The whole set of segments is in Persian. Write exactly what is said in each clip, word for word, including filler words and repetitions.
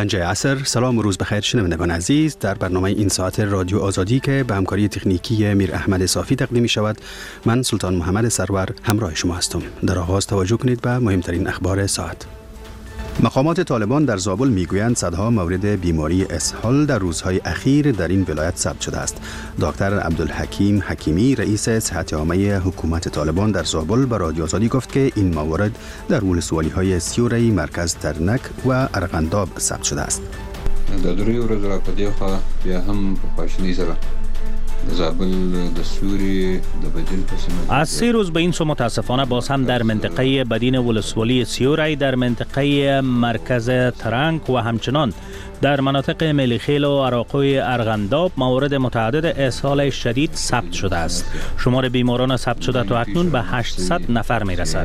پنجه عصر. سلام و روز بخیر شنوندگان عزیز. در برنامه این ساعت رادیو آزادی که به همکاری تکنیکی میر احمد صافی تقدیم می شود، من سلطان محمد سرور همراه شما هستم. در آغاز توجه کنید به مهمترین اخبار ساعت. مقامات طالبان در زابل میگویند صدها مورد بیماری اسهال در روزهای اخیر در این ولایت ثبت شده است. دکتر عبدالحکیم حکیمی رئیس صحت عامه حکومت طالبان در زابل به رادیو آزادی گفت که این موارد در ولسوالی‌های سیوری، مرکز ترنک و ارغنداب ثبت شده است. در دوری ورځ را په دې خوا بیا هم په خواشینۍ سره زابل د سوری د بدین پسمه از سه روز به این سو متاسفانه باز هم در منطقه بدین ولسوالی سیوری، در منطقه مرکز ترنک و همچنان در مناطق ملیخیل و عراقوی ارغنداب موارد متعدد اسهال شدید ثبت شده است. شمار بیماران ثبت شده تا اکنون به هشتصد نفر می رسد.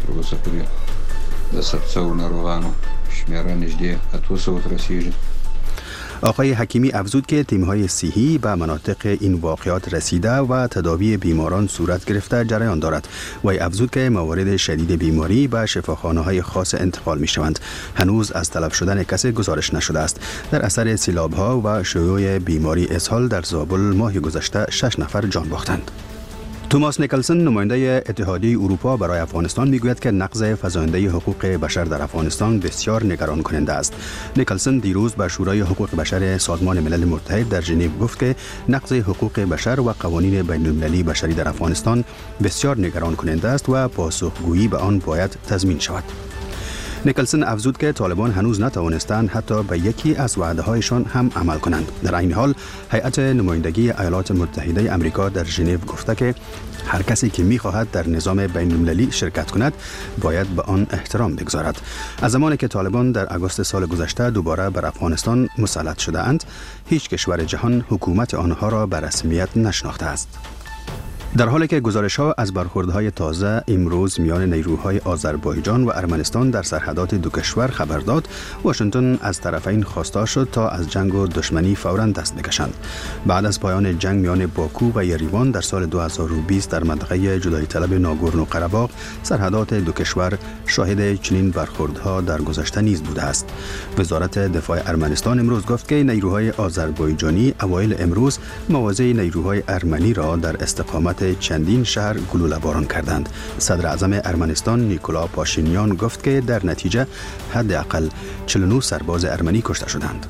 آقای حکیمی افزود که تیم‌های صحی به مناطق این واقعات رسیده و تداوی بیماران صورت گرفته جریان دارد. وی افزود که موارد شدید بیماری به شفاخانه‌های خاص انتقال می‌شوند. هنوز از تلف شدن کسی گزارش نشده است. در اثر سیلاب‌ها و شیوع بیماری اسهال در زابل ماه گذشته شش نفر جان باختند. توماس نیکلسن نماینده اتحادیه اروپا برای افغانستان میگوید که نقض فزاینده حقوق بشر در افغانستان بسیار نگران کننده است. نیکلسن دیروز به شورای حقوق بشر سازمان ملل متحد در ژنو گفت که نقض حقوق بشر و قوانین بین المللی بشری در افغانستان بسیار نگران کننده است و پاسخگویی به آن باید تضمین شود. نیکلسن افزود که طالبان هنوز نتوانستند حتی به یکی از وعده‌هایشان هم عمل کنند. در این حال هیئت نمایندگی ایالات متحده آمریکا در ژنو گفته که هر کسی که می‌خواهد در نظام بین‌المللی شرکت کند باید به آن احترام بگذارد. از زمانی که طالبان در آگوست سال گذشته دوباره بر افغانستان مسلط شده اند، هیچ کشور جهان حکومت آنها را به رسمیت نشناخته است. در حالی که گزارش‌ها از برخوردهای تازه امروز میان نیروهای آذربایجان و ارمنستان در سرحدات دو کشور خبر داد، واشنگتن از طرفین خواستار شد تا از جنگ و دشمنی فوراً دست بکشند. بعد از پایان جنگ میان باکو و یریوان در سال دو هزار و بیست در منطقه جدایی طلب ناگورنو قره‌باغ، سرحدات دو کشور شاهد چنین برخوردها در گذشته نیز بوده است. وزارت دفاع ارمنستان امروز گفت که نیروهای آذربایجانی اوایل امروز مواضع نیروهای ارمنی را در استقامت چندین شهر گلوله باران کردند. صدر اعظم ارمنستان نیکولا پاشینیان گفت که در نتیجه حداقل چهل و نه سرباز ارمنی کشته شدند.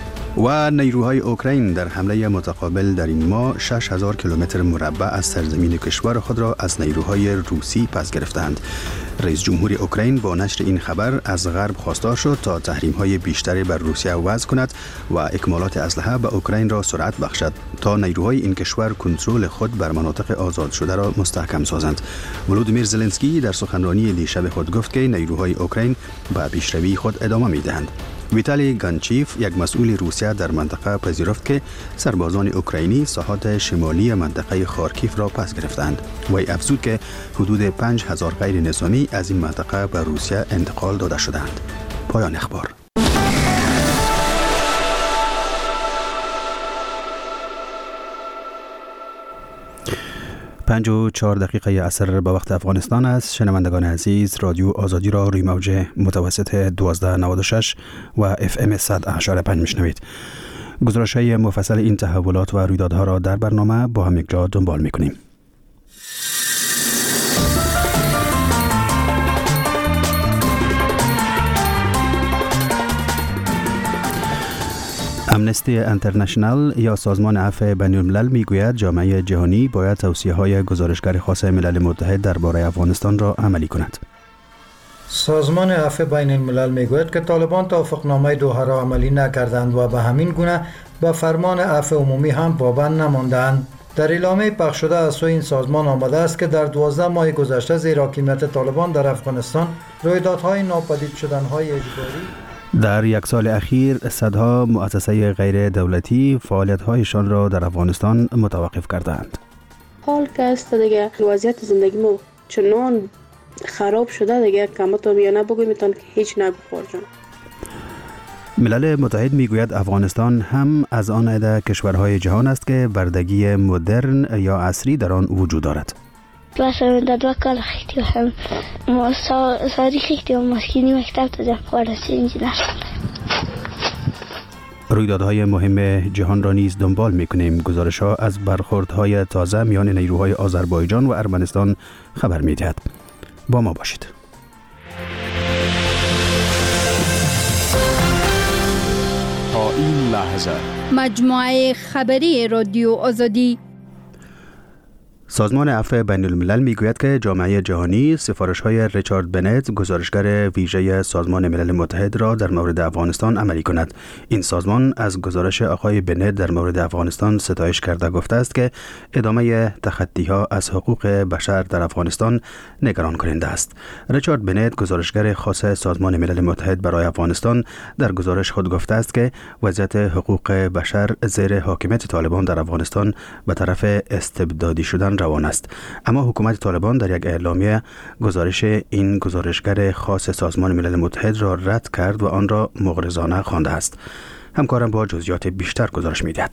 و نیروهای اوکراین در حمله متقابل در این ماه شش هزار کیلومتر مربع از سرزمین کشور خود را از نیروهای روسی پس گرفتند. رئیس جمهور اوکراین با نشر این خبر از غرب خواستار شد تا تحریم‌های بیشتری بر روسیه وضع کند و اکمالات اسلحه به اوکراین را سرعت بخشد تا نیروهای این کشور کنترل خود بر مناطق آزاد شده را مستحکم سازند. ولودیمیر زلنسکی در سخنرانی دیشب خود گفت که نیروهای اوکراین به پیشروی خود ادامه می‌دهند. ویتالی گانچیف، یک مسئول روسیه در منطقه، پذیرفت که سربازان اوکراینی ساحات شمالی منطقه خارکیف را پس گرفتند. وی افزود که حدود پنج هزار غیر نظامی از این منطقه به روسیه انتقال داده شدند. پایان اخبار. پنج و چهار دقیقه عصر به وقت افغانستان است. شنوندگان عزیز، رادیو آزادی را روی موج متوسط دوازده نود و شش و اف ام صد و هشت و پنج میشنوید. گزارش‌های مفصل این تحولات و رویدادها را در برنامه با هم یک جا دنبال میکنیم. امنستی انترنشنال یا سازمان عفو بین الملل میگوید جامعه جهانی باید توصیه‌های گزارشگر خاص ملل متحد درباره افغانستان را عملی کند. سازمان عفو بین الملل میگوید که طالبان توافقنامه دوحه را عملی نکردند و به همین گونه به فرمان عفو عمومی هم پابند نماندند. در اعلامیه پخش شده از سوی این سازمان آمده است که در دوازده ماه گذشته زیر حاکمیت طالبان در افغانستان رویدادهای ناپدید شدنهای اجباری در یک سال اخیر صدها مؤسسه غیر دولتی فعالیت‌هایشان را در افغانستان متوقف کردند. حال که است دیگه وضعیت زندگی ما چنان خراب شده دیگه که تو میانه بگوییم که هیچ نگو خورجان. ملل متحد میگوید افغانستان هم از آن عده کشورهای جهان است که بردگی مدرن یا عصری در آن وجود دارد. مثلا در دو کال خیلی هم ما ساری خیلی هم مسکینی مکتب تا جب خارسی انجینر رویدادهای مهم جهان را نیز دنبال می‌کنیم. گزارش‌ها از برخوردهای تازه میان نیروهای آذربایجان و ارمنستان خبر می‌دهد. با ما باشید. تا این لحظه مجموعه خبری رادیو آزادی. سازمان عفو بین الملل میگوید که جامعه جهانی سفارش‌های ریچارد بنت، گزارشگر ویژه سازمان ملل متحد را در مورد افغانستان عملی کند. این سازمان از گزارش آقای بنت در مورد افغانستان ستایش کرده گفته است که ادامه تخطی‌ها از حقوق بشر در افغانستان نگران کننده است. ریچارد بنت، گزارشگر خاص سازمان ملل متحد برای افغانستان، در گزارش خود گفته است که وضعیت حقوق بشر زیر حاکمیت طالبان در افغانستان به طرف استبدادی شدن روان است. اما حکومت طالبان در یک اعلامیه گزارش این گزارشگر خاص سازمان ملل متحد را رد کرد و آن را مغرضانه خوانده است. همکارم با جزئیات بیشتر گزارش می‌دهد.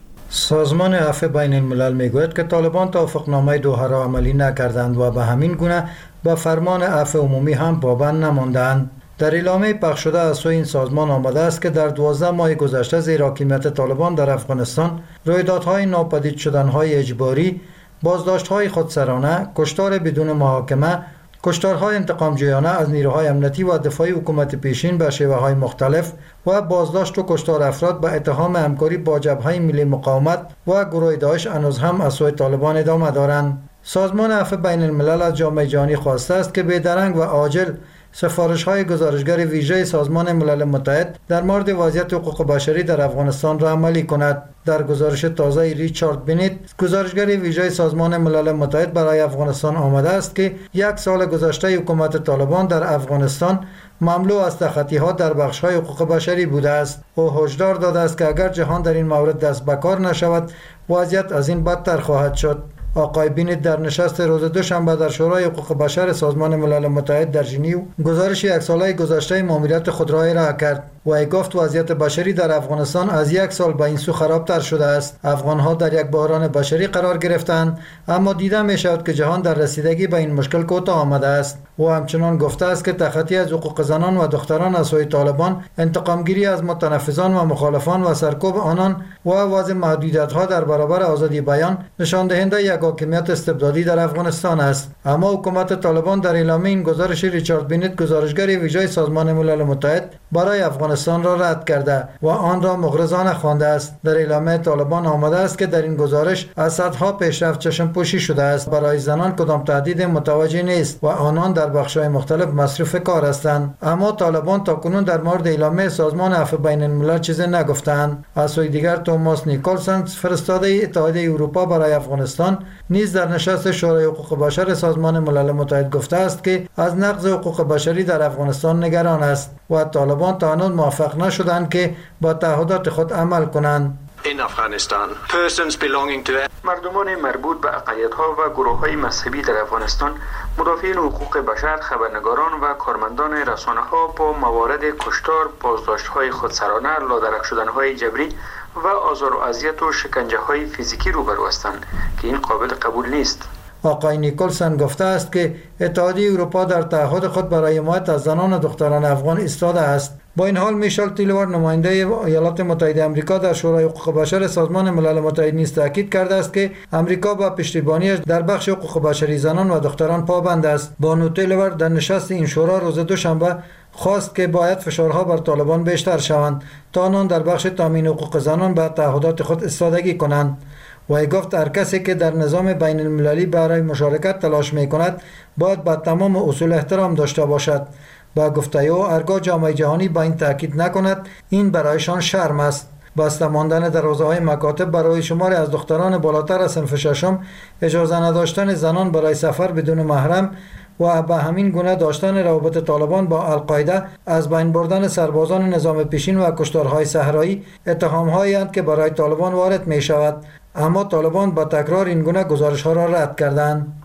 سازمان عفو بین الملل میگوید که طالبان توافقنامه دوحه را عملی نکردند و به همین گونه به فرمان عفو عمومی هم پابند نماندند. در اعلامیه پخش شده از سوی این سازمان آمده است که در دوازده ماه گذشته زیر حاکمیت طالبان در افغانستان رویدادهای ناپدید شدنهای اجباری، بازداشت‌های خودسرانه، کشتار بدون محاکمه، کشتارهای انتقام جویانه از نیروهای امنیتی و دفاعی حکومت پیشین به شیوه‌های مختلف و بازداشت و کشتار افراد به اتهام همکاری با جبهه ملی مقاومت و گروه داعش هنوز هم از سوی طالبان ادامه دارند. سازمان عفو بین الملل از جامعه جهانی خواسته است که بی‌درنگ و عاجل سفارش‌های گزارشگر ویژه سازمان ملل متحد در مورد وضعیت حقوق بشری در افغانستان را عملی کند. در گزارش تازه ریچارد بنت، گزارشگر ویژه سازمان ملل متحد برای افغانستان آمده است که یک سال گذشته حکومت طالبان در افغانستان مملو از تخطی‌ها در بخش‌های حقوق بشری بوده است. او هشدار داده است که اگر جهان در این مورد دست به کار نشود، وضعیت از این بدتر خواهد شد. آقای بینت در نشست روز دوشنبه در شورای حقوق بشر سازمان ملل متحد در ژنو گزارش یک ساله گذشته ماموریت خود را ارائه کرد و ای گفت وضعیت بشری در افغانستان از یک سال به این سو خرابتر شده است. افغانها در یک بحران بشری قرار گرفتند، اما دیده می شود که جهان در رسیدگی به این مشکل کوتاه آمده است. و همچنان گفته است که تخطی از حقوق زنان و دختران از سوی طالبان، انتقامگیری از متنفذان و مخالفان و سرکوب آنان و وضع محدودیت‌ها در برابر آزادی بیان نشان دهنده یک حاکمیت استبدادی در افغانستان است. اما حکومت طالبان در اعلامیه این گزارش ریچارد بنت، گزارشگر ویژه سازمان ملل متحد برای افغانستان را رد کرده و آن را مغرضانه خوانده است. در اعلامیه طالبان آمده است که در این گزارش از صدها پیشرفت چشم پوشی شده است. برای زنان کدام تهدید متوجه نیست و آنان در بخش‌های مختلف مصروف کار هستند. اما طالبان تاکنون در مورد اعلامیه سازمان عفو بین الملل چیزی نگفتند. از سوی دیگر توماس نیکلسن، فرستاده اتحادیه اروپا برای افغانستان، نیز در نشست شورای حقوق بشر سازمان ملل متحد گفته است که از نقض حقوق بشری در افغانستان نگران است و طالبان تا هنوز موفق نشدند که با تعهدات خود عمل کنند. In Afghanistan, persons belonging to مردمان مربوط به عقایدها و گروه‌های مذهبی در افغانستان، مدافعین حقوق بشر، خبرنگاران و کارمندان رسانه‌ها با موارد کشتار، بازداشت‌های خودسرانه، لادرک شدن‌های جبری و آزار و اذیت و شکنجه‌های فیزیکی روبرو هستند که این قابل قبول نیست. آقای نیکلسن گفته است که اتحادیه اروپا در تعهد خود برای حمایت از زنان و دختران افغان ایستاده است. با این حال میشل تیلور، نماینده ایالات متحده آمریکا در شورای حقوق بشر سازمان ملل متحد، نیز تاکید کرده است که آمریکا با پشتیبانیش در بخش حقوق بشری زنان و دختران پابند است. بانو تیلور در نشست این شورا روز دوشنبه خواست که باید فشارها بر طالبان بیشتر شوند تا آنان در بخش تامین حقوق زنان به تعهدات خود ایستادگی کنند. و ای گفت هر کسی که در نظام بین المللی برای مشارکت تلاش می کند باید به تمام اصول احترام داشته باشد. با گفته او هرگاه جامعه جهانی با این تاکید نکند، این برایشان شرم است. بسته ماندن دروازه‌های مکاتب برای شماری از دختران بالاتر از صنف ششم، اجازه نداشتن زنان برای سفر بدون محرم و به همین گونه داشتن روابط طالبان با القاعده، از بین بردن سربازان نظام پیشین و کشتارهای صحرایی اتهام‌هایی اند که برای طالبان وارد می شود. اما طالبان با تکرار این گونه گزارش‌ها را رد کردند.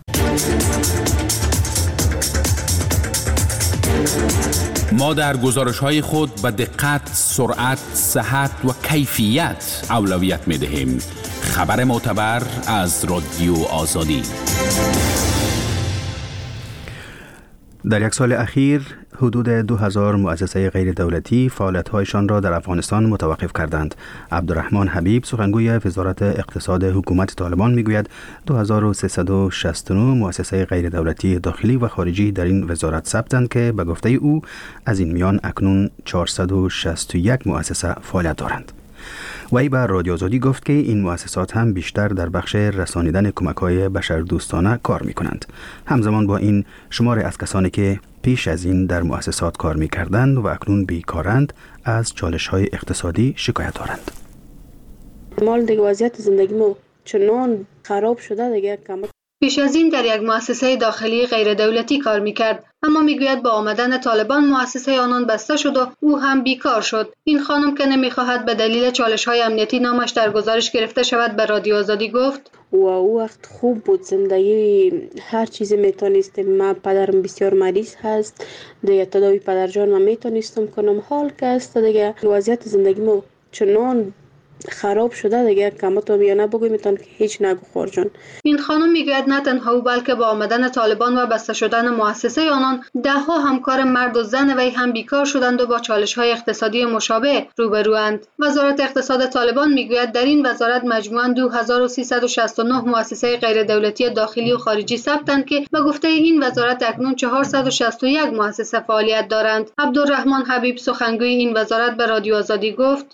ما در گزارش‌های خود به دقت، سرعت، صحت و کیفیت اولویت می‌دهیم. خبر معتبر از رادیو آزادی. در یک سال اخیر حدود دو هزار مؤسسه غیر دولتی فعالیت‌هایشان را در افغانستان متوقف کردند. عبدالرحمن حبیب سخنگوی وزارت اقتصاد حکومت طالبان میگوید دو هزار و سیصد و شصت و نه مؤسسه غیر دولتی داخلی و خارجی در این وزارت ثبتند که به گفته او از این میان اکنون چهارصد و شصت و یک مؤسسه فعالیت دارند. وی به رادیو آزادی گفت که این مؤسسات هم بیشتر در بخش رسانیدن کمک‌های بشردوستانه کار می‌کنند. همزمان با این شمار از کسانی که پیش از این در مؤسسات کار می‌کردند و اکنون بیکارند از چالش‌های اقتصادی شکایت دارند. مال دیگه وضعیت زندگیمو چنان خراب شده دیگه کم. پیش از این در یک مؤسسه داخلی غیر دولتی کار میکرد، اما میگوید با آمدن طالبان مؤسسه آنان بسته شد و او هم بیکار شد. این خانم که نمیخواهد به دلیل چالش‌های امنیتی نامش در گزارش گرفته شود به رادیو آزادی گفت و او وقت خوب بود، زندگی هر چیزی میتونستیم. من پدرم بسیار مریض هست دیگه، تداوی پدر جان من میتونستم کنم. حال که است دیگه وضعیت زندگیمو چنان خراب شده دیگه کم تو بیانه بگوی میتون که هیچ نگو خورجان. این خانم میگوید نه تنها او بلکه با آمدن طالبان و بسته شدن مؤسسه آنان ده ها همکار مرد و زن وی هم بیکار شدند و با چالش های اقتصادی مشابه روبروند. وزارت اقتصاد طالبان میگوید در این وزارت مجموعاً دو هزار و سیصد و شصت و نه مؤسسه غیر دولتی داخلی و خارجی ثبتند که به گفته این وزارت اکنون چهارصد و شصت و یک مؤسسه فعالیت دارند. عبدالرحمن حبیب سخنگوی این وزارت به رادیو آزادی گفت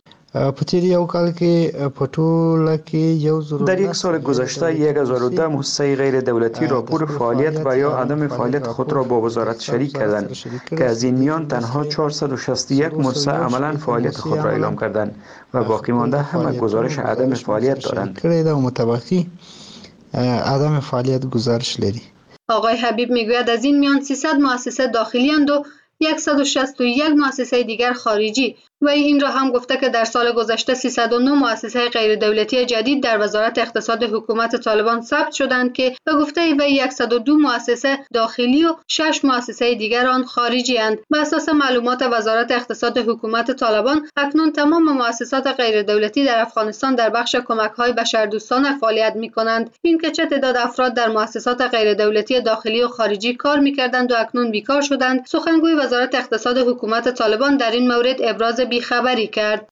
در یک سال گذشته یک هزار و ده مؤسسه غیر دولتی راپور فعالیت و یا عدم فعالیت خود را با وزارت شریک کردند که از این میان تنها چهارصد و شصت و یک مؤسسه عملا فعالیت خود را اعلام کردند و باقی مانده همه گزارش عدم فعالیت دارند. عدم فعالیت گزارش لري. آقای حبیب میگوید از این میان سیصد مؤسسه داخلی اند و صد و شصت و یک مؤسسه دیگر خارجی. و این را هم گفته که در سال گذشته سیصد و نه مؤسسه غیر دولتی جدید در وزارت اقتصاد حکومت طالبان ثبت شدند که به گفته وی صد و دو مؤسسه داخلی و شش مؤسسه دیگر آن خارجی اند. به اساس معلومات وزارت اقتصاد حکومت طالبان اکنون تمام مؤسسات غیر دولتی در افغانستان در بخش کمک‌های بشردوستانه فعالیت می‌کنند. این که چه تعداد افراد در مؤسسات غیر دولتی داخلی و خارجی کار می‌کردند و اکنون بیکار شدند، سخنگوی وزارت اقتصاد حکومت طالبان در این مورد ابراز بیخبری کرد.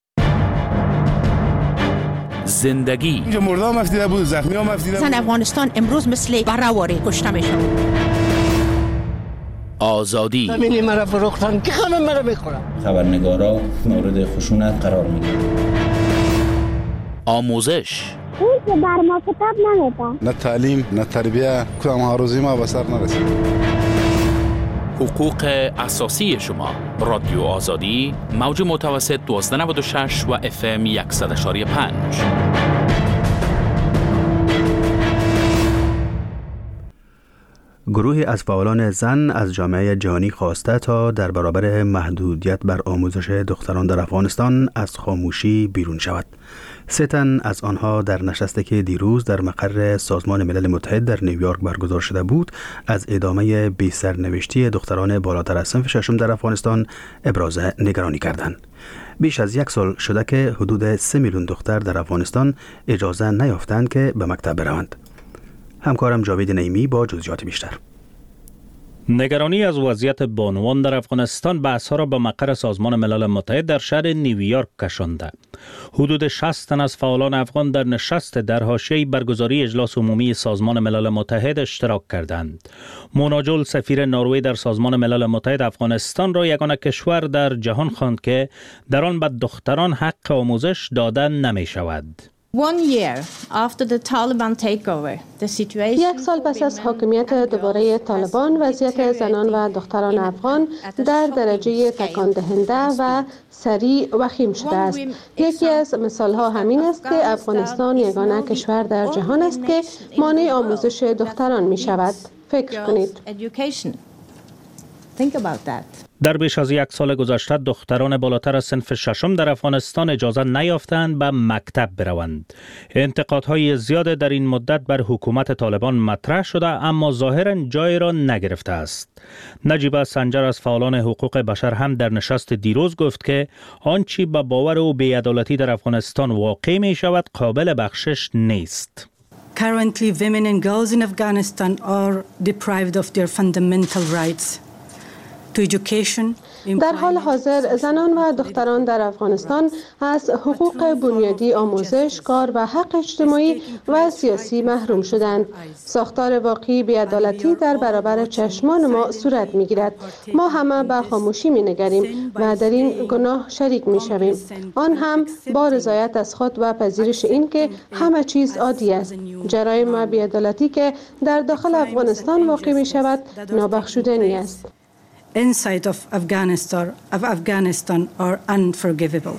زندگی اینجا مرده هم افتیده بود، زخمی هم افتیده بود. زن افغانستان امروز مثل برهواری کشته میشن. آزادی همینی مرا فروختن که همه مرا میخورن. خبرنگارا مورد خشونت قرار میگیرن. آموزش اون که بر ما کتاب نمیدن. نه تعلیم نه تربیه، کدام هاروزی ما به سر نرسید. حقوق اساسی شما. رادیو آزادی موج متوسط دوازده نود و شش و اف ام صد و یک و پنج. گروهی از فعالان زن از جامعه جهانی خواسته تا در برابر محدودیت بر آموزش دختران در افغانستان از خاموشی بیرون شود. سه تن از آنها در نشستی که دیروز در مقر سازمان ملل متحد در نیویورک برگزار شده بود از ادامه بی سرنوشتی دختران بالاتر از صنف ششم در افغانستان ابراز نگرانی کردند. بیش از یک سال شده که حدود سه میلیون دختر در افغانستان اجازه نیافتند که به مکتب بروند. همکارم جاوید نعیمی با جزئیات بیشتر. نگرانی از وضعیت بانوان در افغانستان بحث‌ها را به مقر سازمان ملل متحد در شهر نیویورک کشانده. حدود شصت تن از فعالان افغان در نشست در حاشیه برگزاری اجلاس عمومی سازمان ملل متحد اشتراک کردند. مونا جول سفیر نروژ در سازمان ملل متحد افغانستان را یگانه کشور در جهان خواند که در آن به دختران حق آموزش داده نمی شود. یک سال پس از حاکمیت دوباره طالبان، وضعیت زنان و دختران افغان در درجه تکان دهنده و سریع وخیم شده است. یکی از مثالها همین است که افغانستان یگانه کشور در جهان است که مانع آموزش دختران می شود. فکر کنید. در بیش از یک سال گذشته دختران بالاتر از صنف ششم در افغانستان اجازه نیافتند به مکتب بروند. انتقادهای زیاد در این مدت بر حکومت طالبان مطرح شده اما ظاهرا جای را نگرفته است. نجیبه سنجر از فعالان حقوق بشر هم در نشست دیروز گفت که آنچه به باور او بی‌عدالتی در افغانستان واقع می شود قابل بخشش نیست. Currently, women and girls in Afghanistan are deprived of their fundamental rights. در حال حاضر زنان و دختران در افغانستان از حقوق بنیادی آموزش، کار و حق اجتماعی و سیاسی محروم شدند. ساختار واقعی بی‌عدالتی در برابر چشمان ما صورت می‌گیرد. ما همه به خاموشی می‌نگریم و در این گناه شریک می‌شویم. آن هم با رضایت از خود و پذیرش این که همه چیز عادی است. جرایم و بی‌عدالتی که در داخل افغانستان واقع می‌شود نابخشودنی است. Inside of Afghanistan, of Afghanistan are unforgivable.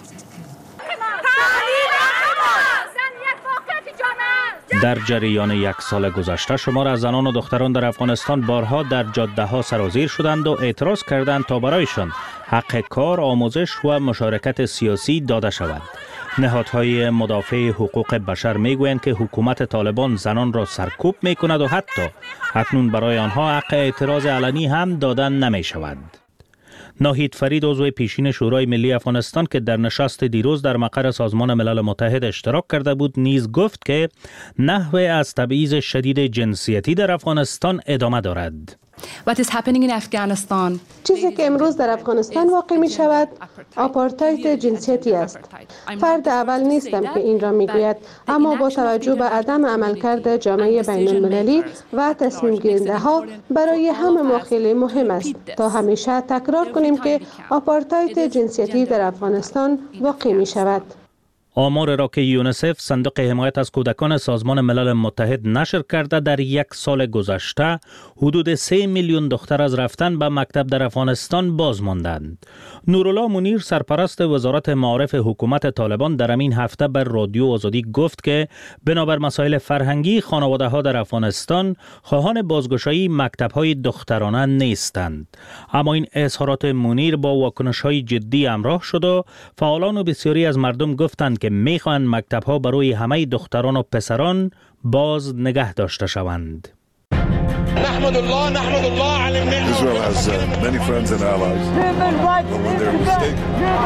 در جریان یک سال گذشته شمار از زنان و دختران در افغانستان بارها در جاده ها سرازیر شدند و اعتراض کردند تا برایشان حق کار، آموزش و مشارکت سیاسی داده شود. نهادهای مدافع حقوق بشر میگویند که حکومت طالبان زنان را سرکوب میکند و حتی اکنون برای آنها حق اعتراض علنی هم دادن نمی شود. ناهید فرید عضو پیشین شورای ملی افغانستان که در نشست دیروز در مقر سازمان ملل متحد اشتراک کرده بود نیز گفت که نحوه از تبعیض شدید جنسیتی در افغانستان ادامه دارد. What is happening in Afghanistan? چیزی که امروز در افغانستان واقع می شود آپارتاید جنسیتی است. فرد اول نیستم که این را می گوید، اما با توجه به عدم عملکرد جامعه بین المللی و تصمیم گیرنده ها برای همه ما خیلی مهم است تا همیشه تکرار کنیم که آپارتاید جنسیتی در افغانستان واقع می شود. آمار را که یونیسف صندوق حمایت از کودکان سازمان ملل متحد نشر کرده در یک سال گذشته حدود سه میلیون دختر از رفتن به مکتب در افغانستان باز ماندند. نورالله منیر سرپرست وزارت معارف حکومت طالبان در این هفته بر رادیو آزادی گفت که بنابر مسائل فرهنگی خانواده ها در افغانستان خواهان بازگشایی مکتب های دخترانه نیستند. اما این اظهارات منیر با واکنش های جدی همراه شد و فعالان و بسیاری از مردم گفتند که میخواهند مکتب ها برای همه دختران و پسران باز نگه داشته شوند. نحمد الله نحمد الله على النعمة. Israel has uh, many friends and allies. But when they're mistaken.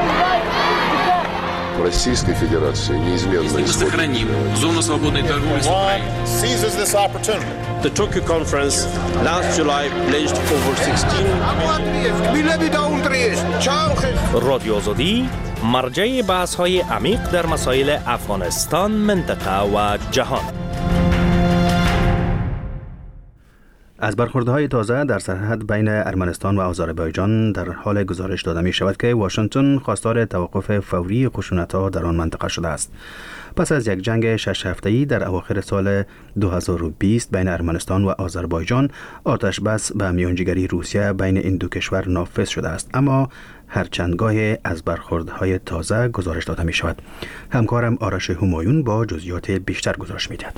Российской Федерации неизменно сохраним зону свободной торговли с Украиной. Seizes this opportunity. The Tokyo conference last July pledged over sixteen. رادیو آزادی مرجع بحث های عمیق در مسائل افغانستان، منطقه و جهان. از برخوردهای تازه در سرحد بین ارمنستان و آذربایجان در حال گزارش داده می شود که واشنگتن خواستار توقف فوری خشونت‌ها در آن منطقه شده است. پس از یک جنگ شش هفته‌ای در اواخر سال دو هزار و بیست بین ارمنستان و آذربایجان، آتش بس به میانجیگری روسیه بین این دو کشور نافذ شده است، اما هر چندگاه از برخوردهای تازه گزارش داده می شود. همکارم آرش همایون با جزئیات بیشتر گزارش می‌دهد.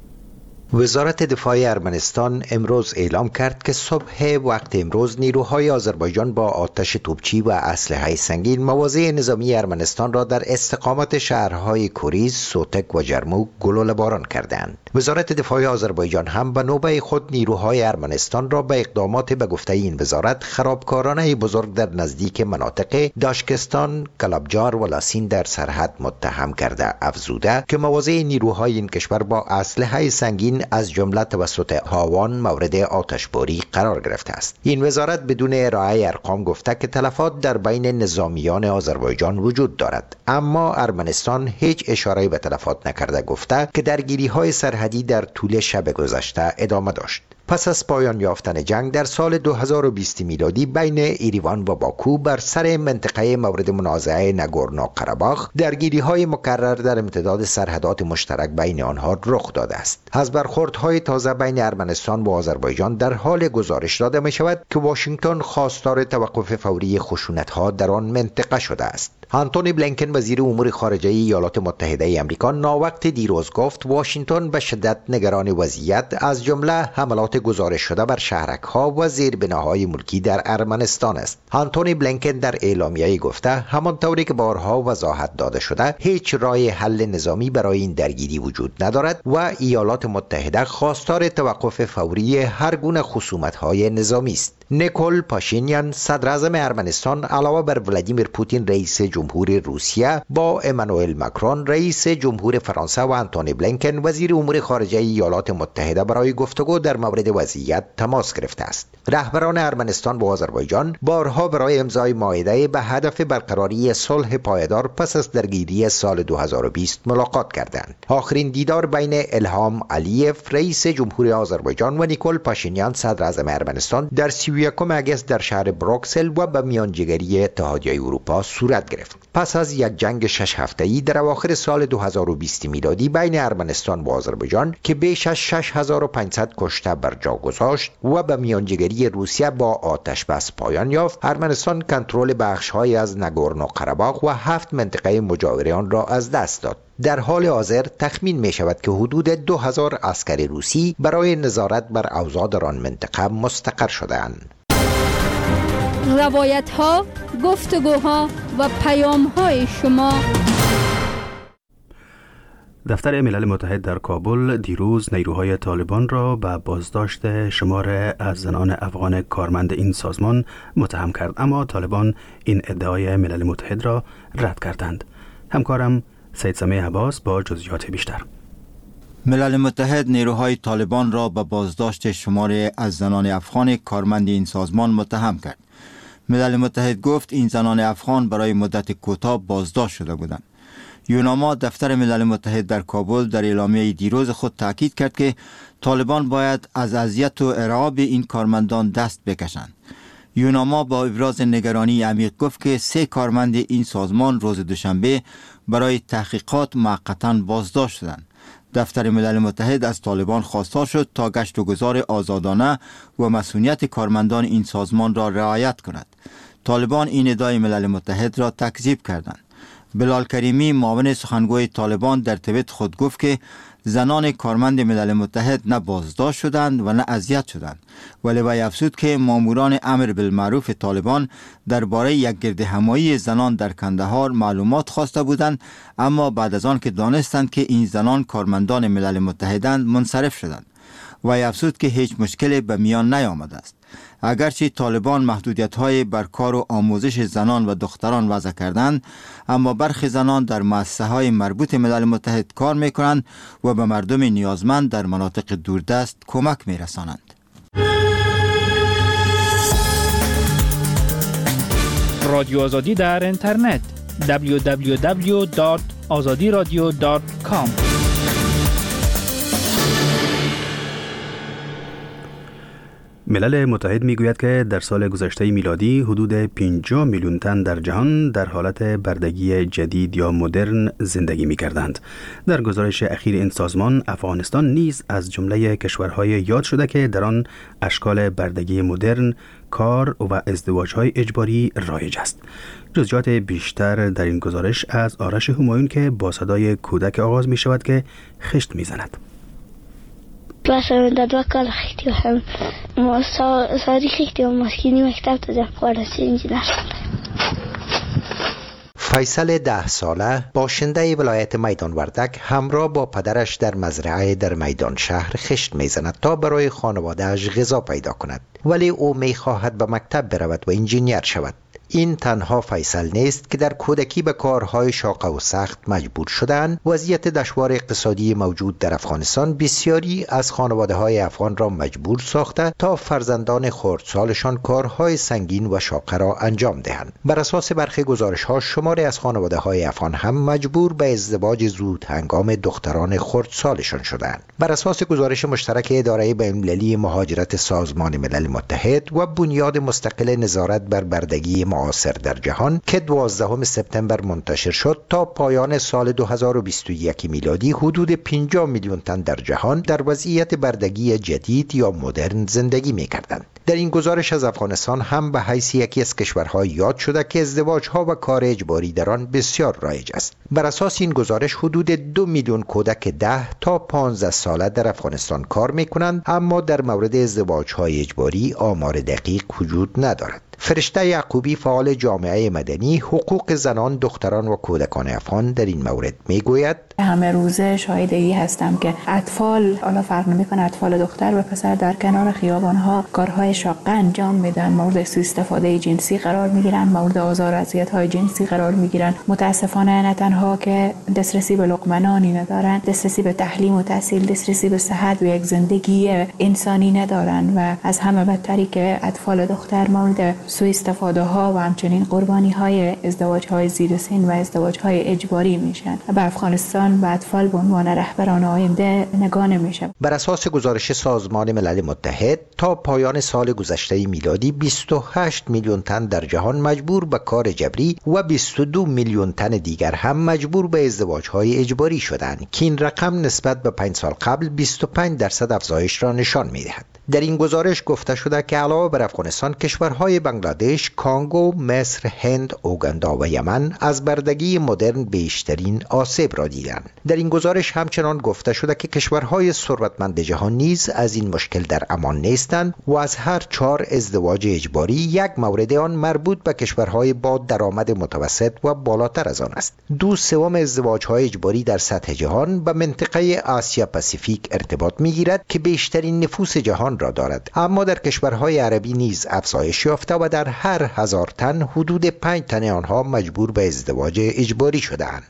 وزارت دفاع ارمنستان امروز اعلام کرد که صبح وقت امروز نیروهای آذربایجان با آتش توپچی و اسلحه سنگین مواضع نظامی ارمنستان را در استقامت شهرهای کوریز، سوتک و جرموک گلوله باران کردند. وزارت دفاع آذربایجان هم به نوبه خود نیروهای ارمنستان را به اقدامات به گفته این وزارت خرابکارانه بزرگ در نزدیک مناطق داشکستان، کلابجار و لاسین در سرحد متهم کرده افزوده که مواضع نیروهای این کشور با اسلحه سنگین از جمله توسط هاوان مورد آتشباری قرار گرفته است. این وزارت بدون ارائه ارقام گفته که تلفات در بین نظامیان آذربایجان وجود دارد، اما ارمنستان هیچ اشاره به تلفات نکرده گفته که درگیری‌های سرحدی در طول شب گذشته ادامه داشت. پس از پایان یافتن جنگ در سال دو هزار و بیست میلادی بین ایریوان و باکو بر سر منطقه مورد منازعه ناگورنو قره‌باخ درگیری‌های مکرر در امتداد سرحدات مشترک بین آنها رخ داده است. از برخوردهای تازه بین ارمنستان و آذربایجان در حال گزارش داده می شود که واشنگتن خواستار توقف فوری خشونت‌ها در آن منطقه شده است. آنتونی بلینکن وزیر امور خارجه ایالات متحده آمریکا ناوقت دیروز گفت واشنگتن به شدت نگران وضعیت از جمله حملات گزارش شده بر شهرک‌ها و زیربناهای ملکی در ارمنستان است. آنتونی بلینکن در اعلامیه‌ای گفته همانطوری که بارها وضاحت داده شده هیچ راه حل نظامی برای این درگیری وجود ندارد و ایالات متحده خواستار توقف فوری هر گونه خصومت‌های نظامی است. نیکول پاشینیان صدر اعظم ارمنستان علاوه بر ولادیمیر پوتین رئیس جمهور روسیه با امانوئل ماکرون رئیس جمهور فرانسه و آنتونی بلینکن وزیر امور خارجه ایالات متحده برای گفتگو در مورد وضعیت تماس گرفته است. رهبران ارمنستان و آذربایجان بارها برای امضای مائده به هدف برقراری صلح پایدار پس از درگیری سال دو هزار و بیست ملاقات کردند. آخرین دیدار بین الهام علیف رئیس جمهوری آذربایجان و نیکول پاشینیان صدر اعظم ارمنستان در سی و یکم اگست در شهر بروکسل و به میانجیگری اتحادیه اروپا صورت گرفت. پس از یک جنگ شش هفته‌ای در اواخر سال دو هزار و بیست میلادی بین ارمنستان و آذربایجان که بیش از شش هزار و پانصد کشته بر جا گذاشت و به میانجیگری روسیه با آتش بس پایان یافت، ارمنستان کنترل بخش‌های از ناگورنو قره‌باغ و هفت منطقه مجاور آن را از دست داد. در حال حاضر تخمین می شود که حدود دو هزار عسکر روسی برای نظارت بر اوضاع در آن منطقه مستقر شده‌اند. روایت ها، گفتگوها و پیام های شما. دفتر ملل متحد در کابل دیروز نیروهای طالبان را به بازداشت شمار از زنان افغان کارمند این سازمان متهم کرد، اما طالبان این ادعای ملل متحد را رد کردند. همکارم سید سمیع عباس با جزئیات بیشتر. ملل متحد نیروهای طالبان را به بازداشت شمار از زنان افغان کارمند این سازمان متهم کرد. ملل متحد گفت این زنان افغان برای مدت کوتاه بازداشت شده بودند. یوناما دفتر ملل متحد در کابل در اعلامیه دیروز خود تاکید کرد که طالبان باید از اذیت و ارعاب این کارمندان دست بکشند. یوناما با ابراز نگرانی عمیق گفت که سه کارمند این سازمان روز دوشنبه برای تحقیقات موقتا بازداشت شدند. دفتر ملل متحد از طالبان خواستار شد تا گشت و گذار آزادانه و مسئولیت کارمندان این سازمان را رعایت کند. طالبان این ادعای ملل متحد را تکذیب کردند. بلال کریمی معاون سخنگوی طالبان در توییت خود گفت که زنان کارمند ملل متحد نه بازداشت شدند و نه اذیت شدند، ولی وی افزود که ماموران امر بالمعروف طالبان درباره یک گرد همایی زنان در کندهار معلومات خواسته بودند، اما بعد از آن که دانستند که این زنان کارمندان ملل متحدند منصرف شدند. وی افزود که هیچ مشکلی به میان نیامده است. اگرچه طالبان محدودیت‌های بر کار و آموزش زنان و دختران وضع کردند، اما برخی زنان در مؤسسه‌های مربوط ملل متحد کار می‌کنند و به مردم نیازمند در مناطق دوردست کمک می‌رسانند. رادیو آزادی در اینترنت دبلیو دبلیو دبلیو دات آزادی رادیو دات کام. ملل متحد میگوید که در سال گذشته میلادی حدود پنجاه میلیون تن در جهان در حالت بردگی جدید یا مدرن زندگی میکردند. در گزارش اخیر این سازمان، افغانستان نیز از جمله کشورهای یاد شده که در آن اشکال بردگی مدرن، کار و ازدواج‌های اجباری رایج است. جزئیات بیشتر در این گزارش از آرش همایون که با صدای کودک آغاز می شود که خشت می زند. مثلا در دو کال خیلی هم ما ساری خیلی هم مسکینی مکتب تا جب خواهرسی انجینر فیصل ده ساله باشنده ولایت میدان وردک همراه با پدرش در مزرعه در میدان شهر خشت میزند تا برای خانوادهش غذا پیدا کند، ولی او میخواهد به مکتب برود و انجینیر شود. این تنها فیصل نیست که در کودکی به کارهای شاق و سخت مجبور شدند. وضعیت دشوار اقتصادی موجود در افغانستان بسیاری از خانواده‌های افغان را مجبور ساخته تا فرزندان خردسالشان کارهای سنگین و شاق را انجام دهند. بر اساس برخی گزارش‌ها شماری از خانواده‌های افغان هم مجبور به ازدواج زود هنگام دختران خردسالشان شدند. بر اساس گزارش مشترک اداره بین‌المللی مهاجرت سازمان ملل متحد و بنیاد مستقل نظارت بر بردگی معاصر در جهان که دوازدهم سپتامبر منتشر شد، تا پایان سال دو هزار و بیست و یک میلادی حدود پنجاه میلیون تن در جهان در وضعیت بردگی جدید یا مدرن زندگی می‌کردند. در این گزارش از افغانستان هم به حیث یکی از کشورها یاد شده که ازدواج‌ها و کار اجباری در آن بسیار رایج است. بر اساس این گزارش حدود دو میلیون کودک ده تا پانزده ساله در افغانستان کار می‌کنند، اما در مورد ازدواج‌های اجباری آمار دقیق وجود ندارد. فرشته یعقوبی فعال جامعه مدنی حقوق زنان، دختران و کودکان افغان در این مورد میگوید: همه روزه شاهدی هستم که اطفال، حالا فرق نمیکنه اطفال دختر و پسر، در کنار خیابان‌ها کارهای شاقه انجام میدن، مورد سوء استفاده جنسی قرار میگیرن، مورد آزار و اذیت‌های جنسی قرار میگیرن. متاسفانه نه تنها که دسترسی به لقمه نانی ندارن، دسترسی به تعلیم و تحصیل، دسترسی به صحت و یک زندگی انسانی ندارن و از همه بدتری که اطفال دختر مورد سوء استفاده ها و همچنین قربانی های ازدواج های زیر سن و ازدواج های اجباری میشن. به افغانستان و اطفال به عنوان رهبران آینده نگاه نمیشه. بر اساس گزارش سازمان ملل متحد تا پایان سال گذشته میلادی بیست و هشت میلیون تن در جهان مجبور به کار جبری و بیست و دو میلیون تن دیگر هم مجبور به ازدواج های اجباری شدند که این رقم نسبت به پنج سال قبل بیست و پنج درصد افزایش را نشان میدهد. در این گزارش گفته شده که علاوه بر افغانستان، کشورهای بنگلادش، کانگو، مصر، هند، اوگاندا و یمن از بردگی مدرن بیشترین آسیب را دیدند. در این گزارش همچنان گفته شده که کشورهای ثروتمند جهان نیز از این مشکل در امان نیستند و از هر چهار ازدواج اجباری یک مورد آن مربوط به کشورهای با درآمد متوسط و بالاتر از آن است. دو سوم ازدواج‌های اجباری در سطح جهان به منطقه آسیا پاسیفیک ارتباط می‌گیرد که بیشترین نفوس جهان را دارد، اما در کشورهای عربی نیز افزایش یافته و در هر هزار تن حدود پنج تن آنها مجبور به ازدواج اجباری شده‌اند.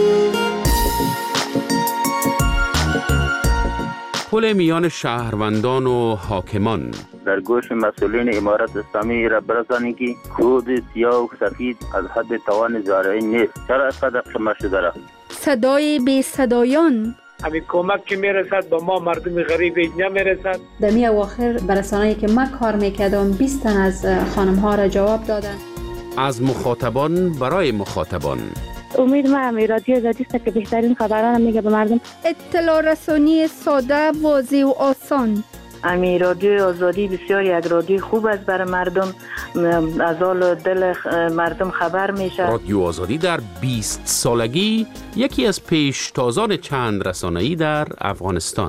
پل میان شهروندان و حاکمان در گوش مسئولین امارت اسلامی را برسانید که کود سیاه و سفید از حد توان زارعی نیست. چرا اینقدر شما شده را؟ صدای بی صدایان، همین کمک که میرسد با ما مردم غریب نمیرسد. در می اواخر برسانه‌ای که من کار میکردم بیست تن از خانم ها را جواب دادن. از مخاطبان برای مخاطبان. امید ما هم رادیو آزادی است که بهترین خبران میگه به مردم. اطلاع رسانی ساده، واضح و آسان. امی رادیو آزادی بسیار یک رادیو خوب است برای مردم، از حال دل مردم خبر میشه. رادیو آزادی در بیست سالگی یکی از پیشتازان چند رسانه‌ای در افغانستان.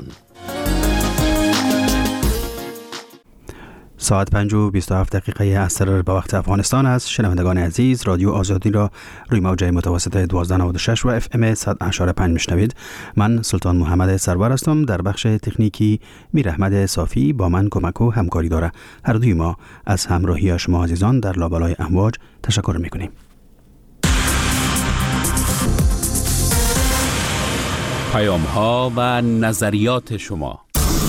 ساعت پنج و بیست و هفت دقیقه عصر به وقت افغانستان است. شنوندگان عزیز، رادیو آزادی را روی موج متوسط دوازده و نود و شش و اف ام صد و اشاره پنج میشنوید. من سلطان محمد سرور هستم. در بخش تکنیکی میر احمد صافی با من کمک و همکاری داره. هر دوی ما از همراهی شما عزیزان در لابلای امواج تشکر میکنیم. پیام ها و نظریات شما.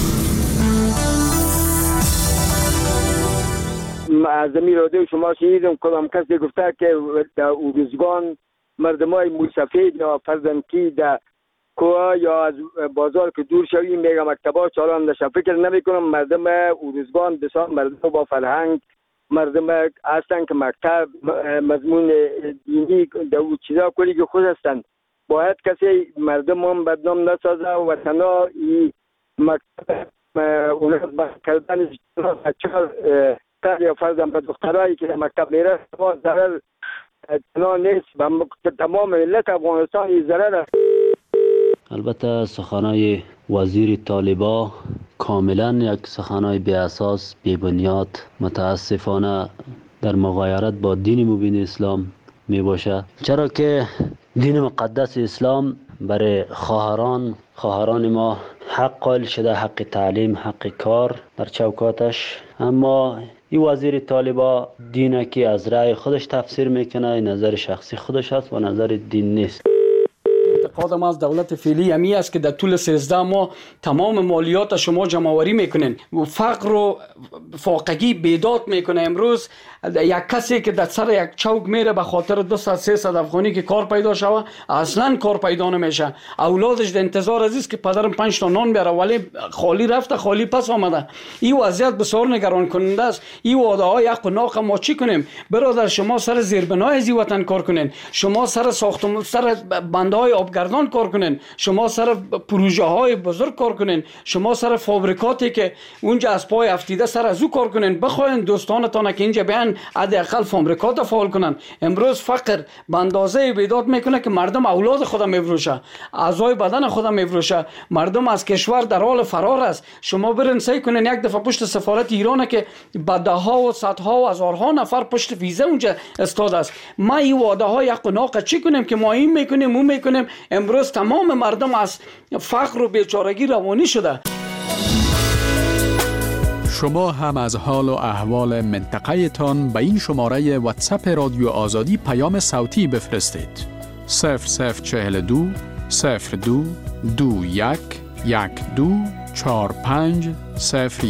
از زمین رادیو شما شنیدم کدام کسی گفته که در اوروزگان مردمای موسفید یا فرزندکی در کوه یا از بازار که دور شوی میگه مکتبا چالان نشه. فکر نمی کنم مردم اوروزگان بسیار مردم با فرهنگ مردم هستن که مکتب مضمون دینی در او چیزا کلی که خود هستن. باید کسی مردم هم بدنام نسازه و تنها این مکتب اونها کردن بچه‌ها یا فرزند به دخترایی که مکتب میره ضرر تنها نیست و تمام ملت افغانستان این ضرر است. البته سخنای وزیر طالبا کاملا یک سخنای بی اساس، بی بنیاد، متاسفانه در مغایرت با دین مبین اسلام می باشه. چرا که دین مقدس اسلام برای خواهران خواهران ما حق قائل شده، حق تعلیم، حق کار در چوکاتش، اما این وزیر طالبا دینه که از رأی خودش تفسیر میکنه، نظر شخصی خودش است و نظر دین نیست. اعتقاد ما از دولت فعلی همی است که در طول سیزده ماه تمام مالیات شما جمع‌آوری میکنین و فقر و فاقگی بیداد میکنه. امروز یک کسی که در سر یک چوک میره به خاطر دویست سیصد افغانی که کار پیدا شوه اصلا کار پیدا نمیشه. اولادش در انتظار عزیز که پدرم پنج تا نان بیاره ولی خالی رفته خالی پس آمده. این وضعیت بسیار نگران کننده است. این وعده های حق و ناق ما چی کنیم؟ برادر شما سر زیربنای از وطن کار کنین، شما سر ساختمان سر بندهای آبگردان سرگردان کار کنین، شما سر پروژه های بزرگ کار کنین، شما سر فابریکاتی که اونجا از پای افتیده سر از او کار کنین، بخواین دوستانتان که اینجا بیان حداقل فابریکات فعال کنن. امروز فقر به اندازه بیداد میکنه که مردم اولاد خود میفروشه، اعضای بدن خود میفروشه، مردم از کشور در حال فرار است. شما برین سعی کنین یک دفعه پشت سفارت ایران که با ده ها و صدها و هزارها نفر پشت ویزه اونجا استاد است. ما این واده های یک قناق چی کنیم که ما این میکنیم اون میکنیم؟ امروز تمام مردم از فقر و بیچارگی روانی شده. شما هم از حال و احوال منطقه تان به این شماره واتساپ رادیو آزادی پیام صوتی بفرستید. صفر صفر چهل دو صفر دو دو یک یک دو چهار پنج صفر